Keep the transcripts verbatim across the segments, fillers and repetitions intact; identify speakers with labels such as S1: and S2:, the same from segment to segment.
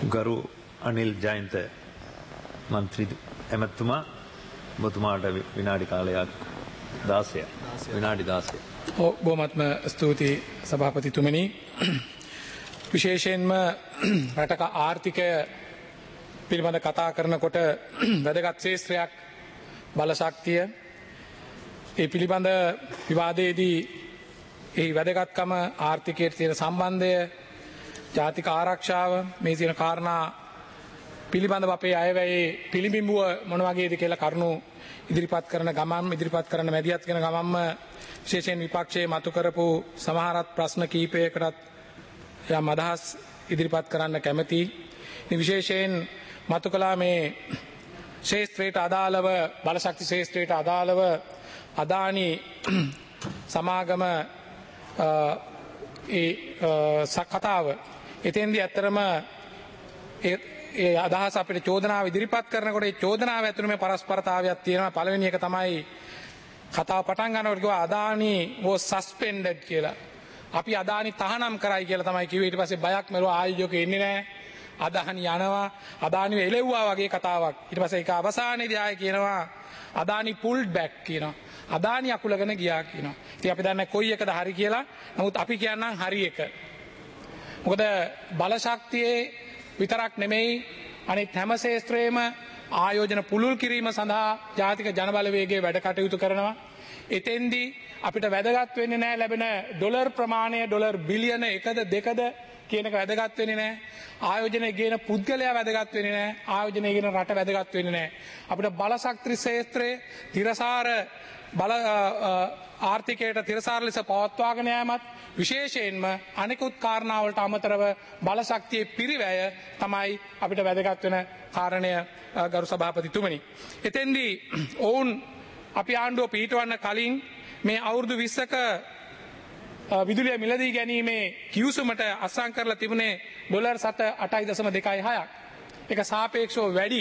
S1: ගරු අනිල් ජයන්ත මන්ත්‍රී ඇමතුමා ඔබතුමාට විනාඩි කාලයක් දාසයක් විනාඩි දාසයක්.
S2: ඔව් බොහොමත්ම ස්තුතියි සභාපතිතුමනි. විශේෂයෙන්ම රටක ආර්ථිකය පිළිබඳ කතා කරනකොට වැදගත් ක්ෂේත්‍රයක් බලශක්තිය. ඒ පිළිබඳ විවාදයේදී ඒ වැදගත්කම ආර්ථිකයට තියෙන සම්බන්ධය ජාතික ආරක්ෂාව මේ තියෙන කාරණා පිළිබඳව අපේ අයවැයේ පිළිබිඹුව මොන වගේද කියලා කරුණු ඉදිරිපත් කරන ගමන් ඉදිරිපත් කරන මැදිහත් කරන ගමන්ම විශේෂයෙන් විපක්ෂයේ මතු කරපු සමහරත් ප්‍රශ්න කීපයකටත් යම් අදහස් ඉදිරිපත් කරන්න කැමැතියි. මේ විශේෂයෙන් මතු කළා මේ ශේෂ්ත්‍රයට අදාළව බලශක්ති ශේෂ්ත්‍රයට අදාළව අදානි සමාගම ඒ කතාව එතෙන්දී ඇත්තරම ඒ අදහස අපිට චෝදනාව ඉදිරිපත් කරනකොට ඒ චෝදනාව ඇතුළේ මේ පරස්පරතාවයක් තියෙනවා. පළවෙනි එක තමයි කතාව පටන් ගන්නකොට කිව්වා අදානි was suspended කියලා. අපි අදානි තහනම් කරයි කියලා තමයි කිව්වේ. ඊට පස්සේ බයක් මෙලුවා ආයෝජකයෝ එන්නේ නැහැ. අදානි යනවා. අදානි එළෙව්වා වගේ කතාවක්. ඊට පස්සේ ඒක අවසානයේදී ආයේ කියනවා අදානි pulled back කියනවා. අදානි අකුලගෙන ගියා කියනවා. ඉතින් අපි දන්නේ කොයි එකද හරි කියලා. නමුත් අපි කියන්නම් හරි එක. මොකද බලශක්තියේ විතරක් නෙමෙයි අනිත් හැම ශේත්‍රයේම ආයෝජන පුළුල් කිරීම සඳහා ජාතික ජනබලවේගයේ වැඩ කටයුතු කරනවා. එතෙන්දී අපිට වැදගත් වෙන්නේ නැහැ ලැබෙන ඩොලර් ප්‍රමාණය ඩොලර් බිලියන එකද දෙකද කියන එක වැදගත් වෙන්නේ නැහැ. ආයෝජනයේ ගේන පුද්ගලයා වැදගත් වෙන්නේ නැහැ. ආයෝජනයේ ගේන රට වැදගත් වෙන්නේ නැහැ. අපිට බලශක්ති ශේත්‍රයේ තිරසාර බල ආර්ථිකයට තිරසාර ලෙස පවත්වාගෙන යාමත් විශේෂයෙන්ම අනිකුත් කාරණාවලට අමතරව බලශක්තියේ පිරිවැය තමයි අපිට වැදගත් වෙන කාරණය ගරු සභාපතිතුමනි. එතෙන්දී ඔවුන් අපි ආණ්ඩුව පිහිටවන්න කලින් මේ අවුරුදු විස්සක විදුලිය මිලදී ගැනීමේ කිව්සුමට අත්සන් කරලා තිබුණේ ඩොලර් සත අටයි දශම දෙකයි හයක්. ඒක සාපේක්ෂව වැඩි.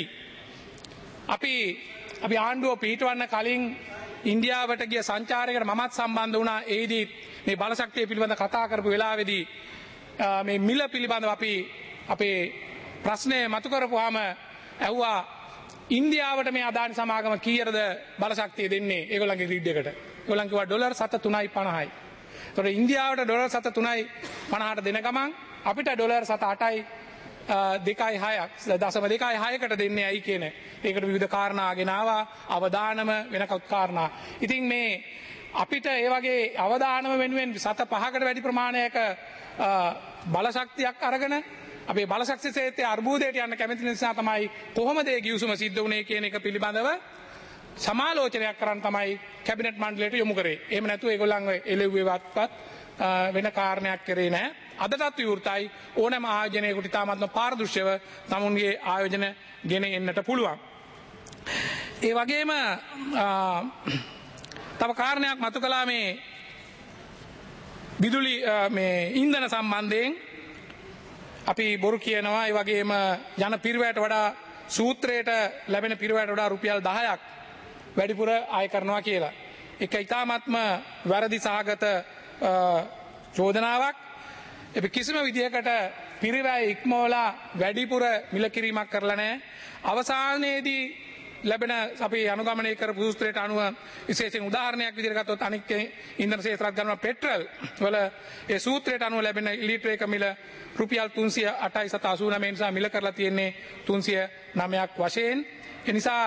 S2: අපි අපි ආණ්ඩුව පිහිටවන්න කලින් ඉන්දියාවට ගිය සංචාරයකට මමත් සම්බන්ධ වුණා. ඒදී මේ බලශක්තිය පිළිබඳ කතා කරපු වෙලාවේදී මේ මිල පිළිබඳව අපි අපේ ප්‍රශ්නය මතු කරපුවාම ඇහුවා ඉන්දියාවට මේ අදානි සමාගම කීයටද බලශක්තිය දෙන්නේ ඒගොල්ලන්ගේ ග්‍රිඩ් එකට. ඒගොල්ලන් කිව්වා ඩොලර් සත තුනයි පනහයි. ඒතකොට ඉන්දියාවට ඩොලර් සත තුනයි පනහට දෙන ගමන් අපිට ඩොලර් සත අටයි දෙකයි හයක් දශම දෙකයි හයකට දෙන්නේ ඇයි කියන ඒකට විවිධ කාරණා ගෙන ආවා. අවදානම වෙනකත් කාරණා. ඉතින් මේ අපිට ඒ වගේ අවදානම වෙනුවෙන් සත පහකට වැඩි ප්‍රමාණයක බලශක්තියක් අරගෙන අපේ බලශක්ති ක්ෂේත්‍රයේ අර්බුදයට යන්න කැමති නිසා තමයි කොහොමද ඒ ගිවිසුම සිද්ධ වුණේ කියන එක පිළිබඳව සමාලෝචනයක් කරන්න තමයි කැබිනට් මණ්ඩලයට යොමු කරේ. එහෙම නැතුව ඒගොල්ලන්ව එළෙව්වේවත්පත් වෙන කාරණයක් කරේ නැහැ. අදටත් විවෘතයි ඕනෑම ආයෝජනයකට ඉතාමත්ම පාරදෘශ්‍යව තමුන්ගේ ආයෝජන ගෙන එන්නට පුළුවන්. ඒ වගේම තව කාරණයක් මතු කළා මේ විදුලි මේ ඉන්ධන සම්බන්ධයෙන් අපි බොරු කියනවා. ඒ වගේම යන පිරිවැයට වඩා සූත්‍රයට ලැබෙන පිරිවැයට වඩා රුපියල් දහයක් වැඩිපුර ආය කරනවා කියලා. ඒක ඉතාමත්ම වැරදි සහගත චෝදනාවක්. අපි කිසිම විදියකට පිරිවැය ඉක්මවලා වැඩිපුර මිලකිරීමක් කරලා නැහැ. අවසානයේදී ලැබෙන අපි අනුගමනය කරපු සූත්‍රයට අනුව විශේෂයෙන් උදාහරණයක් විදිහට ගත්තොත් අනික් ඉන්ධන ක්ෂේත්‍රයක් ගන්නවා පෙට්‍රල් වල ඒ සූත්‍රයට අනුව ලැබෙන ලීටර එක මිල රුපියල් තුන්සිය අටයි සත අසූ නවය නිසා මිල කරලා තියෙන්නේ තුන්සිය නවයක් වශයෙන්. ඒ නිසා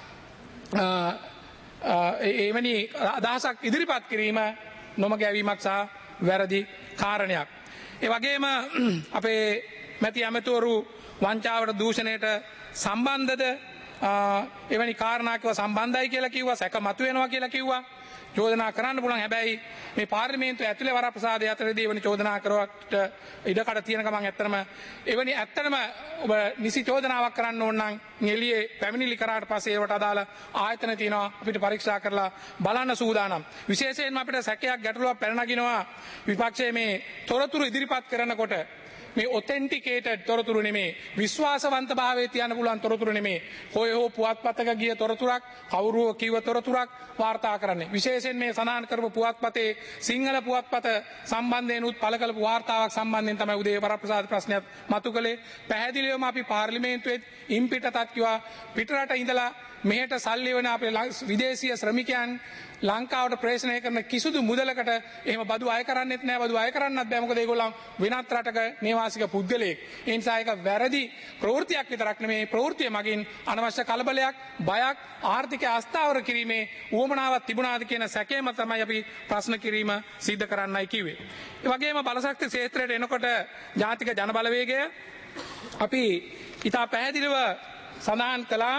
S2: එවැනි අදහසක් ඉදිරිපත් කිරීම නොමගැවීමක් සහ වැරදි කාරණයක්. ඒ වගේම අපේ මැති ඇමතිවරු වංචාවට දූෂණයට සම්බන්ධද එවැනි කාරණාකව සම්බන්ධයි කියලා කිව්වා. සැක මතුවෙනවා කියලා කිව්වා. චෝදනා කරන්න පුළුවන්. හැබැයි මේ පාර්ලිමේන්තුව ඇතුලේ වරප්‍රසාදය අතරදී එවැනි චෝදනා කරුවට ඉඩකඩ තියෙන ගමන් ඇත්තටම එවැනි ඇත්තටම ඔබ නිසි චෝදනාවක් කරන්න ඕන නම් එළියේ පැමිණිලි කරාට පස්සේ ඒවට අදාළ ආයතන තියෙනවා අපිට පරීක්ෂා කරලා බලන්න සූදානම්. විශේෂයෙන්ම අපිට සැකයක් ගැටලුවක් පැන නගිනවා විපක්ෂයේ මේ තොරතුරු ඉදිරිපත් කරනකොට මේ ඔතෙන්ටිකේටඩ් තොරතුරු නෙමේ විශ්වාසවන්ත භාවයේ තියන්න පුළුවන් තොරතුරු නෙමේ කොයි හෝ පුවත්පතක ගිය තොරතුරක් කවුරුව කිව්ව තොරතුරක් වාර්තා කරන්නේ විශේෂයෙන් මේ සඳහන් කරපු පුවත්පතේ සිංහල පුවත්පත සම්බන්ධයෙන් උත් පළ කළ වාර්තාවක් සම්බන්ධයෙන් තමයි උදේ වරප්‍රසාද ප්‍රශ්නයත් මතු කළේ පැහැදිලිවම අපි පාර්ලිමේන්තුවේ ඉම්පිටතත් කිව්වා පිටරට ඉඳලා මෙහෙට සල්ලි වෙන අපේ විදේශීය ශ්‍රමිකයන් ලංකාවට ප්‍රේෂණය කරන කිසිදු මුදලකට එහෙම බදු අය කරන්නෙත් නෑ බදු අය කරන්නත් බෑ මොකද ඒගොල්ලන් වෙනත් රටක නේවාසික පුද්ගලයෙක් ඒ නිසා ඒක වැරදි ප්‍රවෘත්තියක් විතරක් නෙමේ ප්‍රවෘත්තිය මගින් අනවශ්‍ය කලබලයක් බයක් ආර්ථික අස්ථාවර කිරීමේ උවමනාවක් තිබුණාද කියන සැකේම තමයි අපි ප්‍රශ්න කිරීම සිද්ධ කරන්නයි කිව්වේ. ඒ වගේම බලශක්ති ක්ෂේත්‍රයට එනකොට ජාතික ජනබලවේගය අපි ඉතා පැහැදිලිව සඳහන් කළා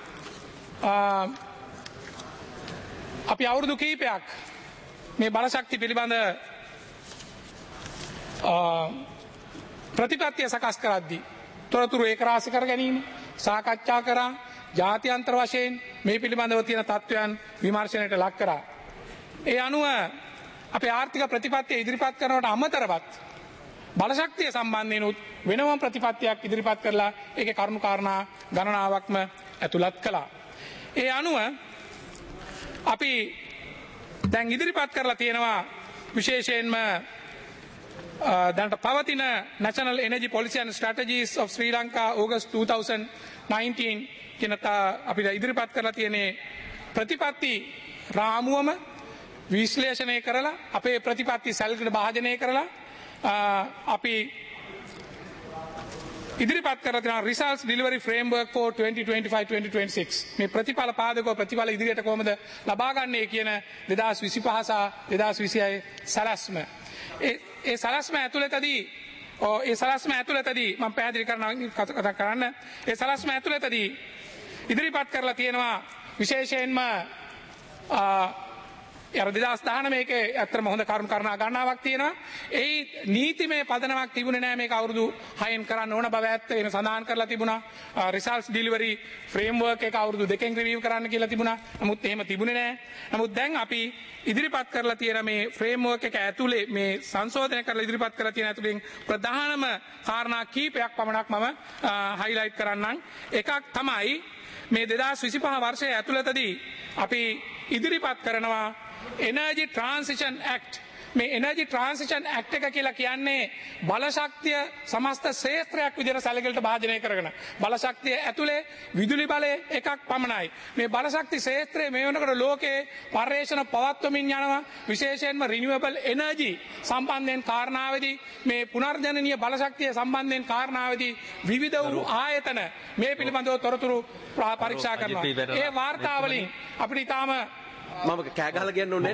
S2: අපි අවුරුදු කීපයක් මේ බලශක්ති පිළිබඳ ප්‍රතිපත්තිය සකස් කරද්දී තොරතුරු ඒකරාශී කර ගැනීම සාකච්ඡා කරා ජාත්‍යන්තර වශයෙන් මේ පිළිබඳව තියෙන තත්ත්වයන් විමර්ශනයට ලක් කරා. ඒ අනුව අපේ ආර්ථික ප්‍රතිපත්තිය ඉදිරිපත් කරනවට අමතරවත් බලශක්තිය සම්බන්ධයෙන් උත් වෙනම ප්‍රතිපත්තියක් ඉදිරිපත් කරලා ඒකේ කරුණු කාරණා ගණනාවක්ම ඇතුළත් කළා. ඒ අනුව අපි දැන් ඉදිරිපත් කරලා තියෙනවා විශේෂයෙන්ම දැනට පවතින National Energy Policy and Strategies of Sri Lanka August twenty nineteen කියන අපි ඉදිරිපත් කරලා තියෙන්නේ ප්‍රතිපත්ති රාමුවම විශ්ලේෂණය කරලා අපේ ප්‍රතිපත්ති සැලකට භාජනය කරලා අපි ඉදිරිපත් කරලා තියෙනවා results delivery framework for twenty twenty-five twenty twenty-six මේ ප්‍රතිඵල පාදක ප්‍රතිඵල ඉදිරියට කොහොමද ලබා ගන්නේ කියන twenty twenty-five සහ twenty twenty-six සැලැස්ම ඒ ඒ සැලැස්ම ඇතුළතදී ඔව් ඒ සැලැස්ම ඇතුළතදී මම පැහැදිලි කරනවා කතා කරන්න ඒ සැලැස්ම ඇතුළතදී ඉදිරිපත් කරලා තියෙනවා විශේෂයෙන්ම යර දෙදාස් දහනවය මේකේ ඇත්තටම හොඳ කරුණු කාරණා ගණනාවක් තියෙනවා. ඒ නීතිමය පදනමක් තිබුණේ නැහැ මේක අවුරුදු හයෙන් කරන්න ඕන බව ඇත්ත. ඒක සඳහන් කරලා තිබුණා. results delivery framework එක අවුරුදු දෙකෙන් රිවිව් කරන්න කියලා තිබුණා. නමුත් එහෙම තිබුණේ නැහැ. නමුත් දැන් අපි ඉදිරිපත් කරලා තියෙන මේ framework එක ඇතුලේ මේ සංශෝධනය කරලා ඉදිරිපත් කරලා තියෙන ඇතුලෙන් ප්‍රධානම කාරණා කීපයක් පමණක් මම highlight කරන්නම්. එකක් තමයි මේ දෙදාස් විසිපහ වර්ෂයේ ඇතුළතදී අපි ඉදිරිපත් කරනවා Energy Transition Act මේ Energy Transition Act එක කියලා කියන්නේ බලශක්තිය සමස්ත ක්ෂේත්‍රයක් විදිහට සැලකිලිට භාජනය කරගෙන බලශක්තිය ඇතුලේ විදුලි බලය එකක් පමණයි මේ බලශක්ති ක්ෂේත්‍රයේ මේ වෙනකොට ලෝකේ පර්යේෂණ පවත්වමින් යනවා විශේෂයෙන්ම renewable energy සම්බන්ධයෙන් කාරණාවේදී මේ පුනර්ජනනීය බලශක්තිය සම්බන්ධයෙන් කාරණාවේදී විවිධ වූ ආයතන මේ පිළිබඳව තොරතුරු පරීක්ෂා කරනවා ඒ වාර්තා වලින් අපිට ඊටාම
S3: මම කෑ ගහලා කියන්න ඕනේ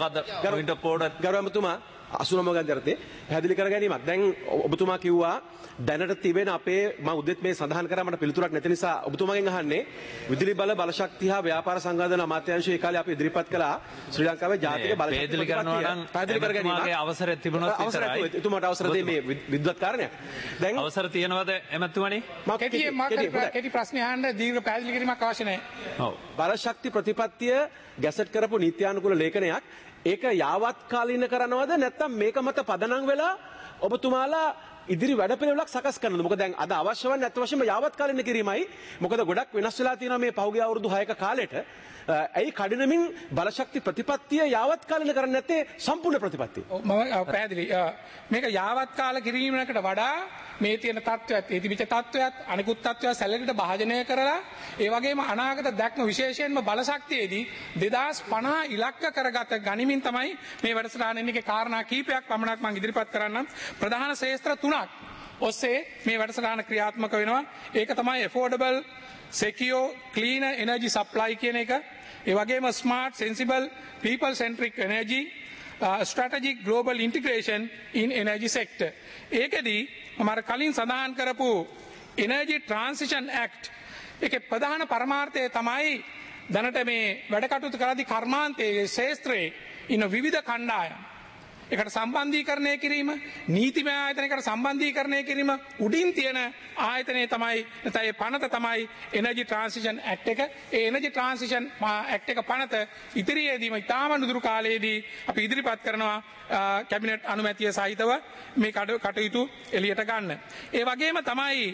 S3: ගරුතුමා අසුනම ගන්දරතේ පැහැදිලි කර ගැනීමක් දැන් ඔබතුමා කිව්වා දැනට තිබෙන අපේ මම උදෙත් මේ සඳහන් කරා මට පිළිතුරක් නැති නිසා ඔබතුමාගෙන් අහන්නේ විදුලි බල බලශක්තිය හා ව්‍යාපාර සංවර්ධන අමාත්‍යාංශය ඒ කාලේ අපි ඉදිරිපත් කළා ශ්‍රී ලංකාවේ ජාතික බලශක්ති
S1: පැහැදිලි කරනවා නම්
S3: පැහැදිලි කර ගැනීමක්
S1: අවසරය තිබුණොත් විතරයි
S3: එතුමාට අවසර දෙයි මේ විද්වත් කාරණයක්
S1: දැන් අවසර තියෙනවද එමතුමනි
S2: මම කෙටි කෙටි ප්‍රශ්න අහන්න දීර්ඝ පැහැදිලි කිරීමක් අවශ්‍ය නැහැ
S3: ඔව් බලශක්ති ප්‍රතිපත්තිය ගැසට් කරපු නීත්‍යානුකූල ලේඛනයක් ඒක යාවත් කාලීන කරනවද නැත්නම් මේක මත පදනම් වෙලා ඔබතුමාලා ඉදිරි වැඩපිළිවෙලක් සකස් කරනවද මොකද දැන් අද අවශ්‍ය වන්නේ අත් වශයෙන්ම යාවත් කාලීන කිරීමයි මොකද ගොඩක් වෙනස් වෙලා තියෙනවා මේ පහුගිය අවුරුදු හයක කාලෙට ඇයි කඩිනමින් බලශක්ති ප්‍රතිපත්තිය යාවත් කාලීන කරන්නේ නැත්තේ සම්පූර්ණ ප්‍රතිපත්තිය
S2: මම පැහැදිලි මේක යාවත් කාල කිරීමකට වඩා මේ තියෙන තත්ත්වයක් ඒ තිබිච්ච තත්ත්වයක් අනිකුත් තත්ත්වයක් සැලකිලිට භාජනය කරලා ඒ වගේම අනාගත දැක්ම විශේෂයෙන්ම බලශක්තියේදී දෙදාස් පනහ ඉලක්ක කරගත ගනිමින් තමයි මේ වැඩසටහනෙන් එකේ කාරණා කීපයක් පමණක් මම ඉදිරිපත් කරන්නම් ප්‍රධාන ශේත්‍ර තුනක් ඔස්සේ මේ වැඩසටහන ක්‍රියාත්මක වෙනවා ඒක තමයි affordable secure clean energy supply කියන එක ඒ වගේම smart sensible people centric energy uh, strategic global integration in energy sector ඒකෙදී මම කලින් සඳහන් කරපු Energy Transition Act එකේ ප්‍රධාන පරමාර්ථය තමයි දැනට මේ වැඩ කටයුතු කරද්දී කර්මාන්තයේ ශාස්ත්‍රයේ ඉන්න විවිධ කණ්ඩායම් එකට සම්බන්ධීකරණය කිරීම, නීතිමය ආයතනයකට සම්බන්ධීකරණය කිරීම, උඩින් තියෙන ආයතනය තමයි නැත්නම් ඒ පනත තමයි Energy Transition Act එක. ඒ Energy Transition Act එක පනත ඉදිරියේදීම ඉතාම නුදුරු කාලයේදී අපි ඉදිරිපත් කරනවා කැබිනට් අනුමැතිය සහිතව මේ කටයුතු එළියට ගන්න. ඒ වගේම තමයි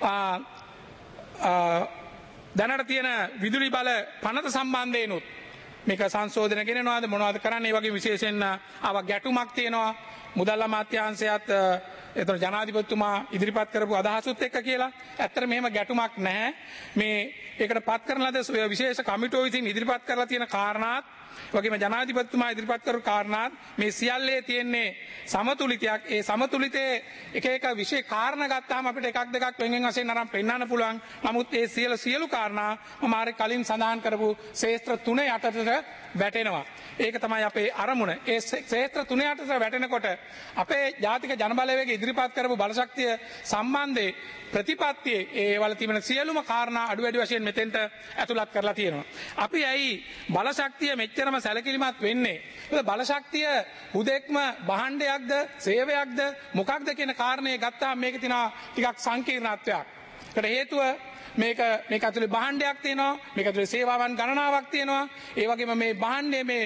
S2: දැනට තියෙන විදුලි බල පනත සම්බන්ධයෙන්ුත් මේක සංශෝධන ගෙනනවාද මොනවද කරන්නේ? ඒ වගේ විශේෂයෙන් ආව ගැටුමක් තියෙනවා මුදල් අමාත්‍යාංශයත් එතන ජනාධිපතිතුමා ඉදිරිපත් කරපු අදහසුත් එක්ක කියලා. ඇත්තට මෙහෙම ගැටුමක් නැහැ. මේ ඒකට පත් කරන ලද විශේෂ කමිටුව විසින් ඉදිරිපත් කරලා තියෙන කාරණාත් වගේම ජනාධිපතිතුමා ඉදිරිපත් කරපු කාරණාත් මේ සියල්ලේ තියෙන්නේ සමතුලිතයක්. ඒ සමතුලිතයේ එක එක විශේෂ කාරණා ගත්තාම අපිට එකක් දෙකක් වෙන්වෙන් වශයෙන් අරන් පෙන්වන්න පුළුවන්. නමුත් ඒ සියලු සියලු කාරණා මම ආර කලින් සඳහන් කරපු ශේත්‍ර තුන යටතට වැටෙනවා. ඒක තමයි අපේ අරමුණ. ඒ ශේත්‍ර තුන යටතට වැටෙනකොට අපේ ජාතික ජනබලවේගය ඉදිරිපත් කරපු බලශක්තිය සම්බන්ධයේ ප්‍රතිපත්තියේ ඒ වල තිබෙන සියලුම කාරණා අඩු වැඩි වශයෙන් මෙතෙන්ට ඇතුළත් කරලා තියෙනවා. අපි ඇයි බලශක්තිය මෙච්චරම සැලකිලිමත් වෙන්නේ? මොකද බලශක්තිය හුදෙක්ම භාණ්ඩයක්ද සේවයක්ද මොකක්ද කියන කාරණේ ගත්තාම මේක තියෙනවා ටිකක් සංකීර්ණත්වයක්. ඒකට හේතුව මේක මේක ඇතුලේ භාණ්ඩයක් තියෙනවා, මේක ඇතුලේ සේවාවන් ගණනාවක් තියෙනවා. ඒ වගේම මේ භාණ්ඩයේ මේ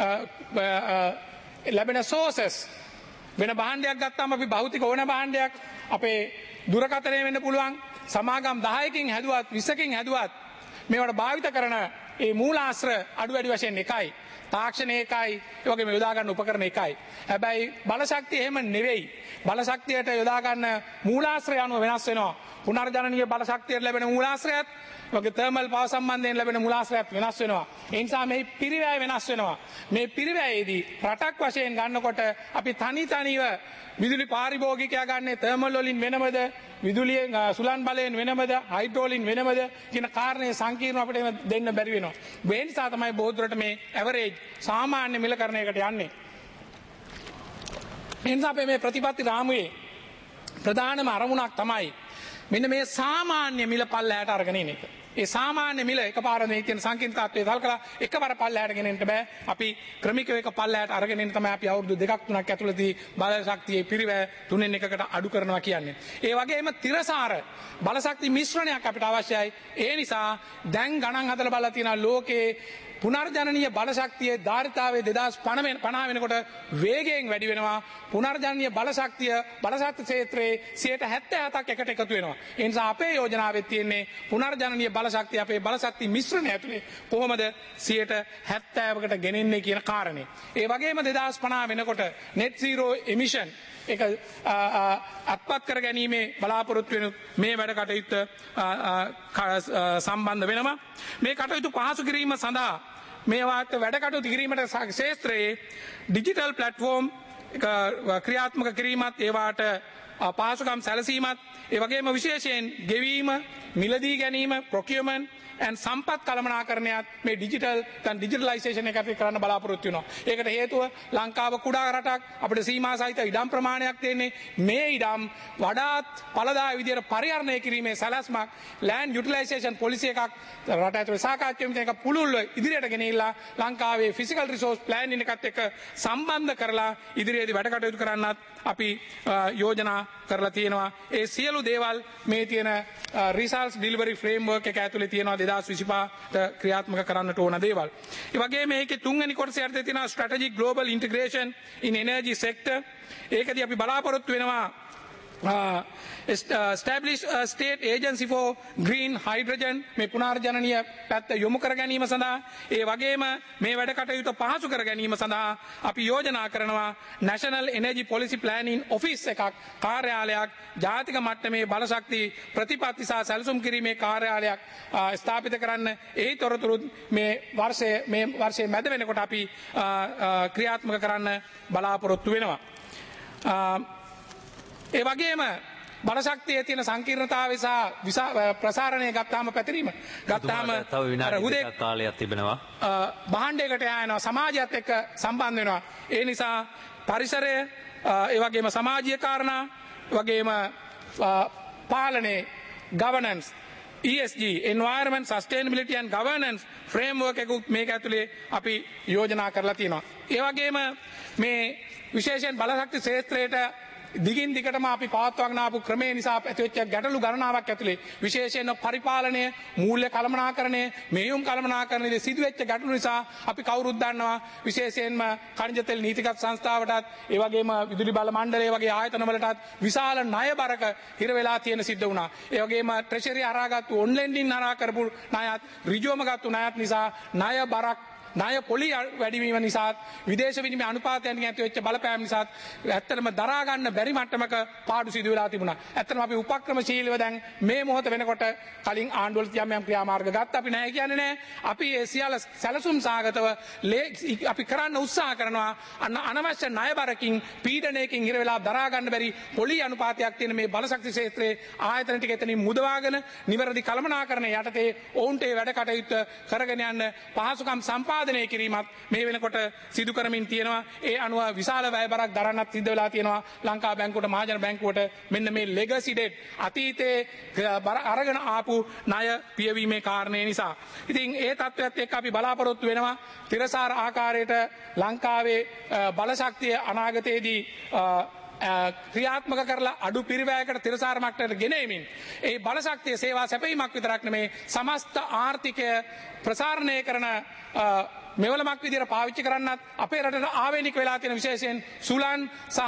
S2: ලැබෙන සෝසස් වෙන භාණ්ඩයක් ගත්තාම අපි භෞතික ඕන භාණ්ඩයක් අපේ දුරකථනය වෙන්න පුළුවන්. සමාගම් දහයකින් හැදුවත් විස්සකින් හැදුවත් මේවට භාවිත කරන ඒ මූලාශ්‍ර අඩු වැඩි වශයෙන් එකයි. තාක්ෂණය එකයි, ඒ වගේම යොදා ගන්න උපකරණ එකයි. හැබැයි බලශක්තිය එහෙම නෙවෙයි. බලශක්තියට යොදා ගන්න මූලාශ්‍රය අනුව වෙනස් වෙනවා. පුනර්ජනනීය බලශක්තියට ලැබෙන මූලාශ්‍රයත් වගේ තර්මල් පවර් සම්බන්ධයෙන් ලැබෙන මූලාශ්‍රයත් වෙනස් වෙනවා. ඒ නිසා මේ පිරිවැය වෙනස් වෙනවා. මේ පිරිවැයේදී රටක් වශයෙන් ගන්නකොට අපි තනි තනිව විදුලි පාරිභෝගිකයා ගන්නේ තර්මල් වලින් වෙනමද, විදුලියෙන් සුළං බලයෙන් වෙනමද, හයිඩ්‍රෝ වලින් වෙනමද කියන කාරණේ සංකීර්ණව අපිට දෙන්න බැරි වෙනවා. ඒ නිසා තමයි බොහෝ දුරට මේ ඇවරේජ් සාමාන්‍ය මිලකරණයකට යන්නේ. ඒ නිසා අපි මේ ප්‍රතිපත්ති රාමුවේ ප්‍රධානම අරමුණක් තමයි මෙන්න මේ සාමාන්‍ය මිල පල්ලහැට අරගෙන ඉන්න එක. ඒ සාමාන්‍ය මිල එකපාර මේ තියෙන සංකීර්ණතාවය සල්කලා එකපාර පල්ලහැට ගෙනෙන්න බෑ. අපි ක්‍රමිකව එක පල්ලහැට අරගෙන ඉන්න තමයි අපි අවුරුදු දෙකක් තුනක් ඇතුළතදී බලශක්තියේ පිරිවැය තුනෙන් එකකට අඩු කරනවා කියන්නේ. ඒ වගේම තිරසාර බලශක්ති මිශ්‍රණයක් අපිට අවශ්‍යයි. ඒ නිසා දැන් ගණන් හදලා බලලා තියෙනවා ලෝකේ පුනර්ජනනීය බලශක්තියේ ධාරිතාවයේ දෙදාස් පනහ වෙනකොට වේගයෙන් වැඩි වෙනවා. පුනර්ජනනීය බලශක්තිය බලශක්ති ක්ෂේත්‍රයේ සියයට හැත්තෑ හතක් එකට එකතු වෙනවා. ඒ නිසා අපේ යෝජනාවෙත් තියෙන්නේ පුනර්ජනනීය බලශක්තිය අපේ බලශක්ති මිශ්‍රණය ඇතුලේ කොහොමද සියයට හැත්තෑවකට ගෙනෙන්නේ කියන කාරණේ. ඒ වගේම දෙදාස් පනහ වෙනකොට net zero emission එක අත්පත් කර ගැනීමේ බලාපොරොත්තු වෙන මේ වැඩ කටයුත්ත සම්බන්ධ වෙනවා. මේ කටයුතු පහසු කිරීම සඳහා මේවාට වැඩ කටයුතු කිරීමට ශාස්ත්‍රයේ ඩිජිටල් ප්ලැට්ෆෝම් ක්‍රියාත්මක කිරීමත් ඒවාට පහසුකම් සැලසීමත් ඒ වගේම විශේෂයෙන් ගෙවීම මිලදී ගැනීම procurement and සම්පත් කළමනාකරණයත් මේ ඩිජිටල් දැන් ඩිජිටලයිසේෂන් එක අපි කරන්න බලාපොරොත්තු වෙනවා. ඒකට හේතුව ලංකාව කුඩා රටක් අපිට සීමා සහිත ඉඩම් ප්‍රමාණයක් තියෙන්නේ. මේ ඉඩම් වඩාත් ඵලදායී විදියට පරිහරණය කිරීමේ සැලැස්මක් land utilization policy එකක් රට ඇතුලේ සාකච්ඡා වෙමින් එක පුළුල්ව ඉදිරියට ගෙනilla ලංකාවේ physical resource planning එකත් එක්ක සම්බන්ධ කරලා ඉදිරියේදී වැඩ කටයුතු කරන්නත් අපි යෝජනා කරලා තියෙනවා. ඒ සියලු දේවල් මේ තියෙන results delivery framework එක ඇතුලේ තියෙනවා දෙදාස් විසිපහට ක්‍රියාත්මක කරන්නට ඕන දේවල්. ඒ වගේම මේකේ තුන්වෙනි කොටසේ යටතේ තියෙනවා strategic global integration in energy sector. ඒකදී අපි බලාපොරොත්තු වෙනවා Uh, establish a state agency for green hydrogen මේ පුනර්ජනනීය පැත්ත යොමු කර ගැනීම සඳහා ඒ වගේම මේ වැඩ කටයුතු පහසු කර ගැනීම සඳහා අපි යෝජනා කරනවා National Energy Policy Planning Office එකක් කාර්යාලයක් ජාතික මට්ටමේ බලශක්ති ප්‍රතිපත්ති සහ සැලසුම් කිරීමේ කාර්යාලයක් ස්ථාපිත කරන්න. ඒ තොරතුරු මේ වර්ෂයේ මේ වර්ෂයේ මැද වෙනකොට අපි ක්‍රියාත්මක කරන්න බලාපොරොත්තු වෙනවා. ඒ වගේම බලශක්තියේ තියෙන සංකීර්ණතාවය සහ ප්‍රසාරණය ගත්තාම පැතිරීම ගත්තාම
S1: තව විනාඩි දෙකක් කාලයක් තිබෙනවා.
S2: භාණ්ඩයකට යනවා සමාජයත් එක්ක සම්බන්ධ වෙනවා. ඒ නිසා පරිසරය ඒ වගේම සමාජීය කාරණා වගේම පාලනයේ governance E S G Environment Sustainability and Governance Framework එකකුත් මේක ඇතුලේ අපි යෝජනා කරලා තියෙනවා. ඒ වගේම මේ විශේෂයෙන් බලශක්ති ක්ෂේත්‍රයට දිගින් දිගටම අපි පවත්වාගෙන ආපු ක්‍රමේ නිසා ඇතිවෙච්ච ගැටලු ගණනාවක් ඇතුලේ විශේෂයෙන් පරිපාලනය, මූල්‍ය කළමනාකරණය, මෙහෙයුම් කළමනාකරණයේදී සිදුවෙච්ච ගැටලු නිසා අපි කවුරුත් දන්නවා විශේෂයෙන්ම khනිජ තෙල් නීතිගත සංස්ථාවටත් ඒ වගේම විදුලි බල මණ්ඩලය වගේ ආයතන වලටත් විශාල ණය බරක හිර වෙලා තියෙන සිද්ධ වුණා. ඒ වගේම ට්‍රෙෂරි හරහාගත්තු ඔන් ලෙන්ඩින් හරහා කරපු ණයත් ඍජුවම ගත්තු ණයත් නිසා ණය බරක් ණය පොලි වැඩිවීම නිසා විදේශ විනිමය අනුපාතයන් ඇති වෙච්ච බලපෑම් නිසා ඇත්තටම දරා ගන්න බැරි මට්ටමක පාඩු සිදු වෙලා තිබුණා. ඇත්තටම අපි උපක්‍රමශීලීව දැන් මේ මොහොත වෙනකොට කලින් ආණ්ඩුවල යම් යම් ක්‍රියාමාර්ග ගත්ත අපි නැහැ කියන්නේ නැහැ. අපි ඒ සියල්ල සැලසුම් සාගතව අපි කරන්න උත්සාහ කරනවා. අන්න අනවශ්‍ය ණය බරකින් පීඩනයකින් හිර වෙලා දරා ගන්න බැරි පොලි අනුපාතයක් තියෙන මේ බලශක්ති ක්ෂේත්‍රයේ ආයතන ටික එතනින් මුදවාගෙන නිවැරදි කළමනාකරණය යටතේ ඔවුන්ට ඒ වැඩ කටයුත්ත කරගෙන යන්න පහසුකම් සම්පා ආදනය කිරීමත් මේ වෙනකොට සිදු කරමින් තියෙනවා. ඒ අනුව විශාල වැය බරක් දරන්නත් සිද්ධ වෙලා තියෙනවා ලංකා බැංකුවට, මහජන බැංකුවට. මෙන්න මේ ලෙගසි ඩෙට් අතීතයේ අරගෙන ආපු ණය පියවීමේ කාරණේ නිසා. ඉතින් ඒ තත්ත්වයට එක්ක අපි බලාපොරොත්තු වෙනවා තිරසාර ආකාරයට ලංකාවේ බලශක්තිය අනාගතයේදී ක්‍රියාත්මක කරලා අඩු පිරිවැයකට තිරසාර මට්ටමට ගෙනෙමින් ඒ බලශක්තිය සේවා සැපයීමක් විතරක් නෙමේ සමස්ත ආර්ථිකය ප්‍රසාරණය කරන මෙවලමක් විදිහට පාවිච්චි කරන්නත් අපේ රටට ආවේනික වෙලා තියෙන විශේෂයෙන් සුලන් සහ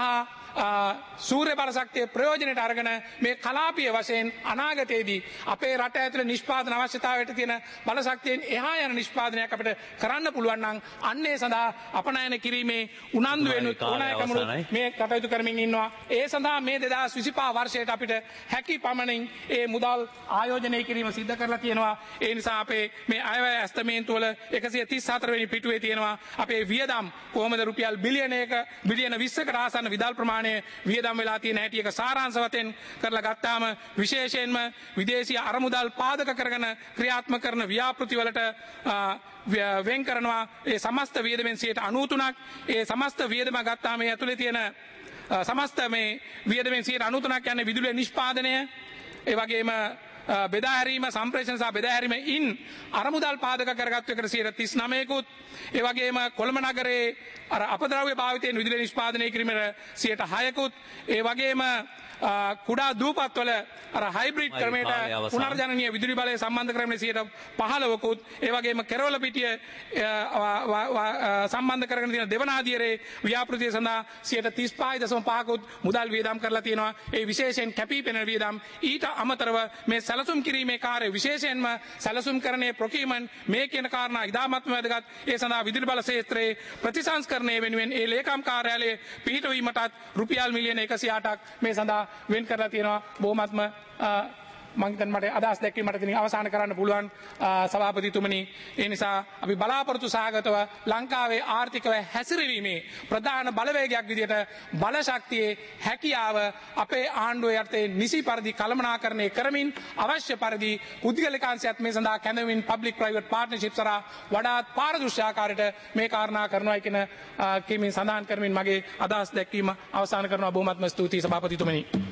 S2: සූර්ය බලශක්තිය ප්‍රයෝජනයට අරගෙන මේ කලාපීය වශයෙන් අනාගතයේදී අපේ රට ඇතුළේ නිෂ්පාදන අවශ්‍යතාවයට තියෙන බලශක්තියෙන් එහා යන නිෂ්පාදනයක් අපිට කරන්න පුළුවන් නම් අන්නේ සඳහා අපනයන කිරීමේ උනන්දු වෙන ඕනෑකමු මේ කටයුතු කරමින් ඉන්නවා. ඒ සඳහා මේ දෙදහස් විසිපහ වර්ෂයට අපිට හැකි පමණින් ඒ මුදල් ආයෝජනය කිරීම සිද්ධ කරලා තියෙනවා. ඒ නිසා අපේ මේ අයවැය ඇස්තමේන්තුව වල එකසිය තිස් හතර වෙනි පිටුවේ තියෙනවා අපේ වියදම් කොහොමද රුපියල් බිලියනයක බිලියන විස්සකට ආසන්න විදල් ප්‍රමාණය වියදම් වෙලා තියෙන හැටි එක සාරාංශ වශයෙන් කරලා ගත්තාම විශේෂයෙන්ම විදේශීය අරමුදල් පාදක කරගෙන ක්‍රියාත්මක කරන ව්‍යාපෘති වලට වෙන් කරනවා ඒ සමස්ත වියදමෙන් සියයට අනූතුනක්. ඒ සමස්ත වියදම ගත්තාම මේ ඇතුලේ තියෙන සමස්ත මේ වියදමෙන් සියයට අනූතුනක් යන්නේ විදුලිය නිෂ්පාදනය, ඒ වගේම බෙදා හැරීම, සම්ප්‍රේෂණ සහ බෙදා හැරීම ඉන් අරමුදල් පාදක කරගත්තු එකට සියයට තිස් නවයකුත්, ඒ වගේම කොළඹ නගරයේ අර අපද්‍රව්‍ය භාවිතයෙන් විදුලිය නිෂ්පාදනය කිරීමට සියයට හයකුත්, ඒ වගේම කුඩා දූපත්වල අර හයිබ්‍රිඩ් ක්‍රමයට පුනර්ජනනීය විදුලි බලය සම්බන්ධ කරමින් සියයට පහළවකුත්, ඒ වගේම කෙරවල පිටිය සම්බන්ධ කරගෙන තියෙන දෙවනාදියරේ ව්‍යාපෘතිය සඳහා සියයට තිස් පහයි දශම පහකුත් මුදල් වියදම් කරලා තියෙනවා. ඒ විශේෂයෙන් කැපී පෙනෙන වියදම් ඊට අමතරව මේ සැලසුම් කිරීමේ කාර්ය විශේෂයෙන්ම සැලසුම් කරන්නේ ප්‍රොකියුමන්ට් මේ කියන කාරණා ඉතාමත්ම වැදගත්. ඒ සඳහා විදුලි බල ක්ෂේත්‍රයේ ප්‍රතිසංස්කරණය වෙනුවෙන් ඒ ලේකම් කාර්යාලයේ පිහිටවීමටත් රුපියල් මිලියන එකසිය අටක් මේ සඳහා වෙන් කරලා තියෙනවා. බොහොමත්ම මම හිතන්නේ මට අදහස් දැක්වීමට තියෙන අවසන් කරන්න පුළුවන් සභාපතිතුමනි. ඒ නිසා අපි බලාපොරොත්තු සහගතව ලංකාවේ ආර්ථිකව හැසිරවීමේ ප්‍රධාන බලවේගයක් විදිහට බලශක්තියේ හැකියාව අපේ ආණ්ඩුව යටතේ නිසි පරිදි කළමනාකරණය කරමින් අවශ්‍ය පරිදි පුද්ගලිකාංශයත් මේ සඳහා කැඳවමින් පබ්ලික් ප්‍රයිවට් පාර්ට්නර්ෂිප් සරා වඩාත් පාරදර්ශී ආකාරයට මේ කාරණා කරනවා කියන කීමින් සඳහන් කරමින් මගේ අදහස් දැක්වීම අවසන් කරනවා. බොහොමත්ම ස්තුතියි සභාපතිතුමනි.